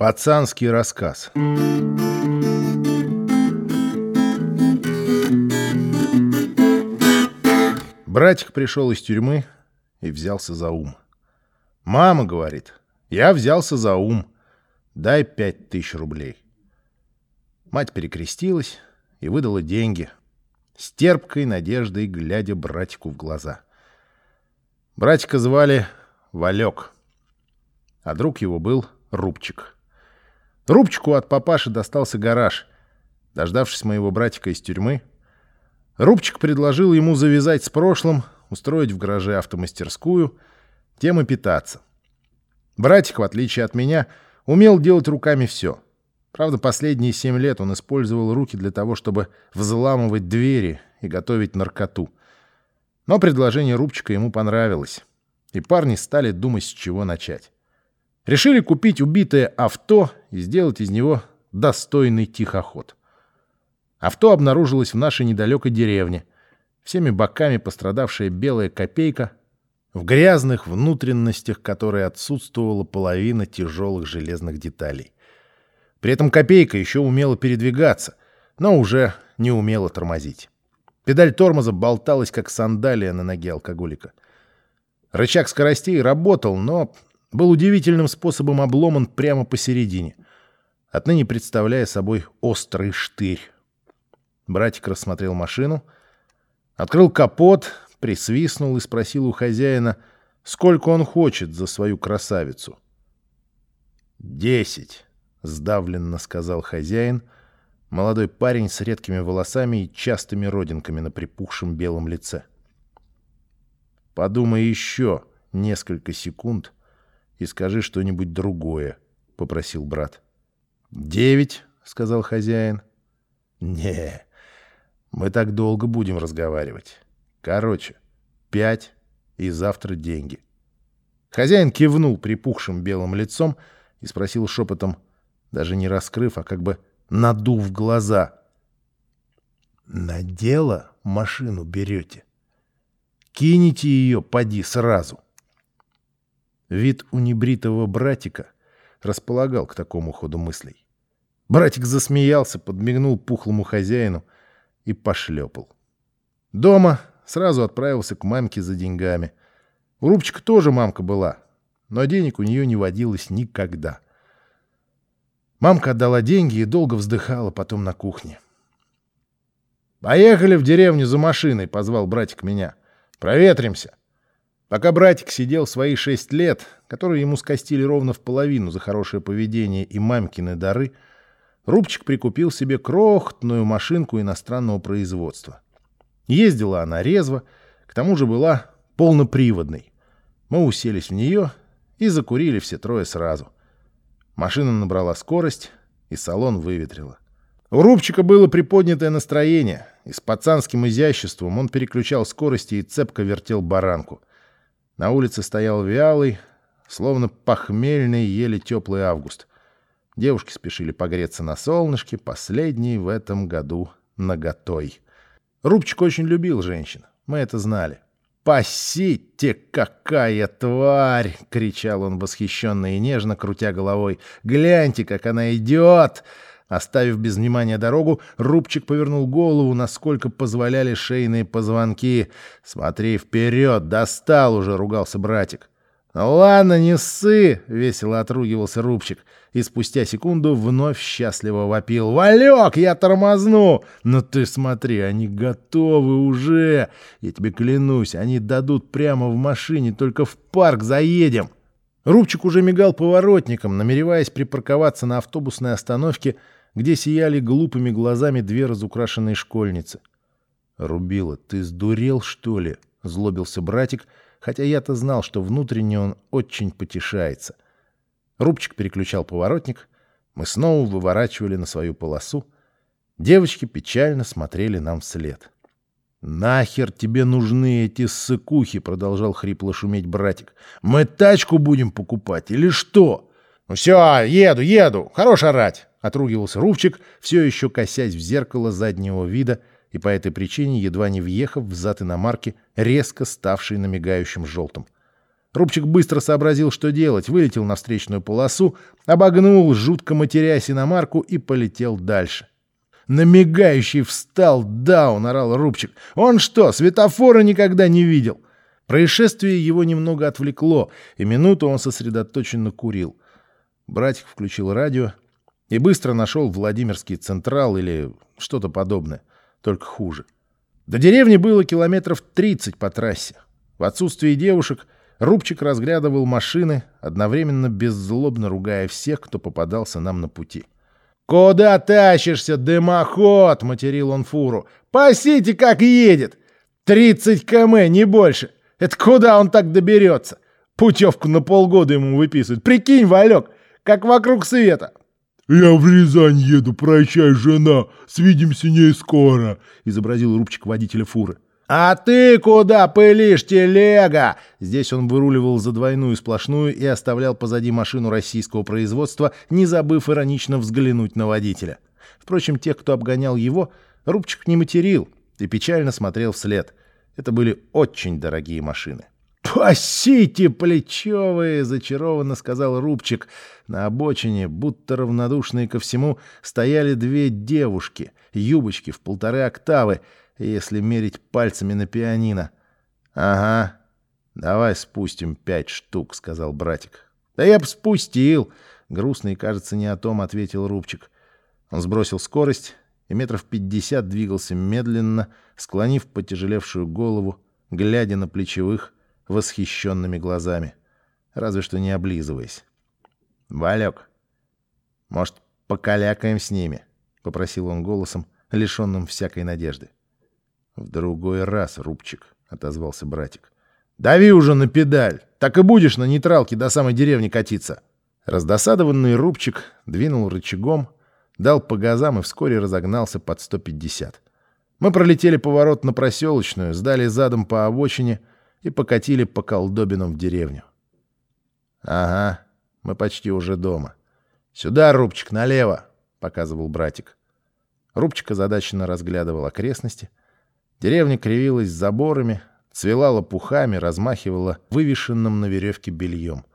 Пацанский рассказ. Братик пришел из тюрьмы и взялся за ум. «Мама, — говорит, — я взялся за ум. Дай 5000 рублей». Мать перекрестилась и выдала деньги, с терпкой надеждой глядя братику в глаза. Братика звали Валек, а друг его был Рубчик. Рубчику от папаши достался гараж. Дождавшись моего братика из тюрьмы, Рубчик предложил ему завязать с прошлым, устроить в гараже автомастерскую, тем и питаться. Братик, в отличие от меня, умел делать руками все. Правда, последние 7 лет он использовал руки для того, чтобы взламывать двери и готовить наркоту. Но предложение Рубчика ему понравилось, и парни стали думать, с чего начать. Решили купить убитое авто и сделать из него достойный тихоход. Авто обнаружилось в нашей недалекой деревне, всеми боками пострадавшая белая копейка, в грязных внутренностях которой отсутствовала половина тяжелых железных деталей. При этом копейка еще умела передвигаться, но уже не умела тормозить. Педаль тормоза болталась, как сандалия на ноге алкоголика. Рычаг скоростей работал, но был удивительным способом обломан прямо посередине, отныне представляя собой острый штырь. Братик рассмотрел машину, открыл капот, присвистнул и спросил у хозяина, сколько он хочет за свою красавицу. 10, сдавленно сказал хозяин, молодой парень с редкими волосами и частыми родинками на припухшем белом лице. «Подумай еще несколько секунд и скажи что-нибудь другое», — попросил брат. 9, сказал хозяин. «Не, мы так долго будем разговаривать. Короче, 5 и завтра деньги». Хозяин кивнул припухшим белым лицом и спросил шепотом, даже не раскрыв, а как бы надув глаза: «На дело машину берете? Кинете ее, поди, сразу». Вид у небритого братика располагал к такому ходу мыслей. Братик засмеялся, подмигнул пухлому хозяину и пошлепал. Дома сразу отправился к мамке за деньгами. У Рубчика тоже мамка была, но денег у нее не водилось никогда. Мамка отдала деньги и долго вздыхала потом на кухне. «Поехали в деревню за машиной», — позвал братик меня. «Проветримся». Пока братик сидел свои 6 лет, которые ему скостили ровно в половину за хорошее поведение и мамкины дары, Рубчик прикупил себе крохотную машинку иностранного производства. Ездила она резво, к тому же была полноприводной. Мы уселись в нее и закурили все трое сразу. Машина набрала скорость, и салон выветрила. У Рубчика было приподнятое настроение, и с пацанским изяществом он переключал скорости и цепко вертел баранку. На улице стоял вялый, словно похмельный, еле теплый август. Девушки спешили погреться на солнышке, последние в этом году наготой. Рубчик очень любил женщин, мы это знали. «Пасите, какая тварь!» — кричал он восхищенно и нежно, крутя головой. «Гляньте, как она идет!» Оставив без внимания дорогу, Рубчик повернул голову, насколько позволяли шейные позвонки. «Смотри вперед! Достал уже!» — ругался братик. «Ну ладно, не ссы!» — весело отругивался Рубчик. И спустя секунду вновь счастливо вопил: «Валек, я тормозну!» «Ну ты смотри, они готовы уже! Я тебе клянусь, они дадут прямо в машине, только в парк заедем!» Рубчик уже мигал поворотником, намереваясь припарковаться на автобусной остановке, где сияли глупыми глазами 2 разукрашенные школьницы. «Рубила, ты сдурел, что ли?» — злобился братик, хотя я-то знал, что внутренне он очень потешается. Рубчик переключал поворотник, мы снова выворачивали на свою полосу. Девочки печально смотрели нам вслед. «Нахер тебе нужны эти ссыкухи?» — продолжал хрипло шуметь братик. «Мы тачку будем покупать или что?» «Ну все, еду, хорош орать!» — отругивался Рубчик, все еще косясь в зеркало заднего вида и по этой причине едва не въехав в зад иномарки, резко ставшей на мигающем желтом. Рубчик быстро сообразил, что делать, вылетел на встречную полосу, обогнул, жутко матерясь, иномарку и полетел дальше. «На мигающий встал, даун!» — орал Рубчик. «Он что, светофора никогда не видел?» Происшествие его немного отвлекло, и минуту он сосредоточенно курил. Братик включил радио и быстро нашел Владимирский Централ или что-то подобное, только хуже. До деревни было километров 30 по трассе. В отсутствие девушек Рубчик разглядывал машины, одновременно беззлобно ругая всех, кто попадался нам на пути. «Куда тащишься, дымоход?» — материл он фуру. «Пасите, как едет! 30 км, не больше! Это куда он так доберется? Путевку на полгода ему выписывают. Прикинь, Валек, как вокруг света!» «Я в Рязань еду, прощай, жена, свидимся не скоро», — изобразил Рубчик водителя фуры. «А ты куда пылишь, телега?» Здесь он выруливал за двойную сплошную и оставлял позади машину российского производства, не забыв иронично взглянуть на водителя. Впрочем, тех, кто обгонял его, Рубчик не материл и печально смотрел вслед. Это были очень дорогие машины. «Пасите, плечевые!» — зачарованно сказал Рубчик. На обочине, будто равнодушные ко всему, стояли две девушки, юбочки в 1,5 октавы, если мерить пальцами на пианино. «Ага, давай спустим 5 штук», — сказал братик. «Да я б спустил!» — грустно и, кажется, не о том ответил Рубчик. Он сбросил скорость и метров 50 двигался медленно, склонив потяжелевшую голову, глядя на плечевых восхищенными глазами, разве что не облизываясь. «Валек, может, покалякаем с ними?» — попросил он голосом, лишенным всякой надежды. «В другой раз, Рубчик», — отозвался братик. «Дави уже на педаль, так и будешь на нейтралке до самой деревни катиться». Раздосадованный Рубчик двинул рычагом, дал по газам и вскоре разогнался под 150. Мы пролетели поворот на Проселочную, сдали задом по обочине и покатили по колдобинам в деревню. «Ага, мы почти уже дома. Сюда, Рубчик, налево», — показывал братик. Рубчик озадаченно разглядывал окрестности. Деревня кривилась заборами, цвела лопухами, размахивала вывешенным на веревке бельем.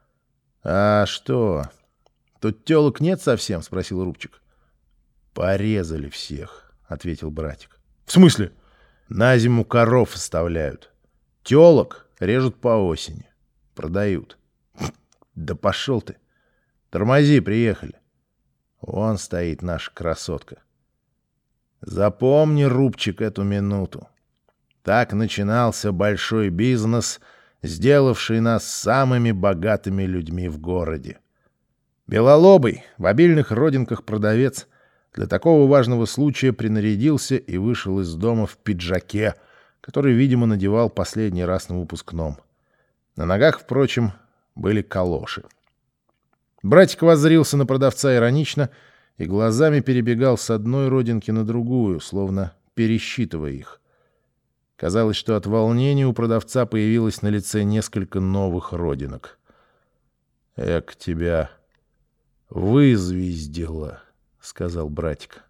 «А что, тут телок нет совсем?» — спросил Рубчик. «Порезали всех», — ответил братик. «В смысле?» «На зиму коров оставляют. Телок режут по осени. Продают». «Да пошел ты! Тормози, приехали. Вон стоит наша красотка. Запомни, Рубчик, эту минуту. Так начинался большой бизнес, сделавший нас самыми богатыми людьми в городе. Белолобый, в обильных родинках продавец, для такого важного случая принарядился и вышел из дома в пиджаке, который, видимо, надевал последний раз на выпускном. На ногах, впрочем, были калоши. Братик воззрился на продавца иронично и глазами перебегал с одной родинки на другую, словно пересчитывая их. Казалось, что от волнения у продавца появилось на лице несколько новых родинок. «Эк, тебя вызвездило», — сказал братик.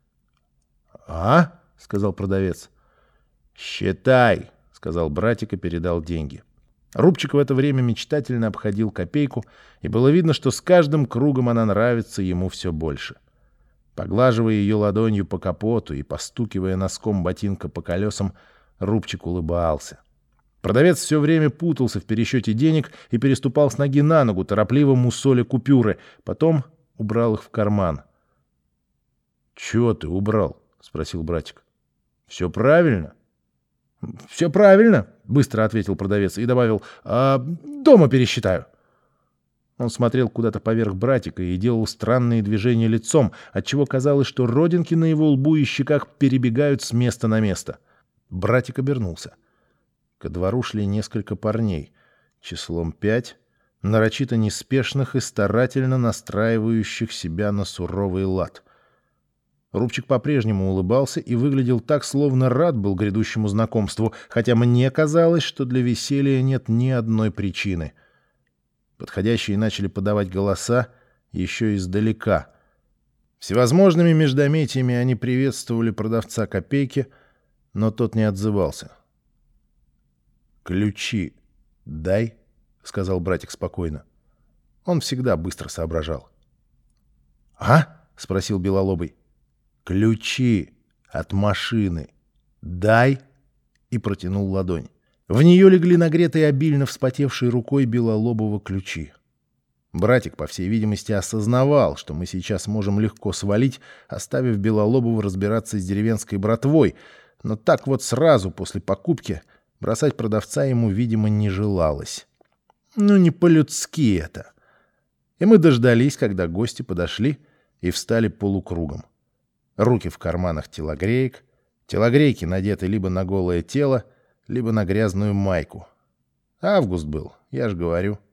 «А?» — сказал продавец. «Считай», — сказал братик и передал деньги. Рубчик в это время мечтательно обходил копейку, и было видно, что с каждым кругом она нравится ему все больше. Поглаживая ее ладонью по капоту и постукивая носком ботинка по колесам, Рубчик улыбался. Продавец все время путался в пересчете денег и переступал с ноги на ногу, торопливо мусоля купюры, потом убрал их в карман. «Чего ты убрал?» — спросил братик. «Все правильно?» «Все правильно», — быстро ответил продавец и добавил, «дома пересчитаю». Он смотрел куда-то поверх братика и делал странные движения лицом, отчего казалось, что родинки на его лбу и щеках перебегают с места на место. Братик обернулся. Ко двору шли несколько парней, числом 5, нарочито неспешных и старательно настраивающих себя на суровый лад. Рубчик по-прежнему улыбался и выглядел так, словно рад был грядущему знакомству, хотя мне казалось, что для веселья нет ни одной причины. Подходящие начали подавать голоса еще издалека. Всевозможными междометиями они приветствовали продавца копейки, но тот не отзывался. «Ключи дай», — сказал братик спокойно. Он всегда быстро соображал. «А?» — спросил Белолобый. «Ключи от машины. Дай!» И протянул ладонь. В нее легли нагретые обильно вспотевшей рукой Белолобова ключи. Братик, по всей видимости, осознавал, что мы сейчас можем легко свалить, оставив Белолобова разбираться с деревенской братвой, но так вот сразу после покупки бросать продавца ему, видимо, не желалось. Ну, не по-людски это. И мы дождались, когда гости подошли и встали полукругом. Руки в карманах телогреек, телогрейки надеты либо на голое тело, либо на грязную майку. Август был, я ж говорю.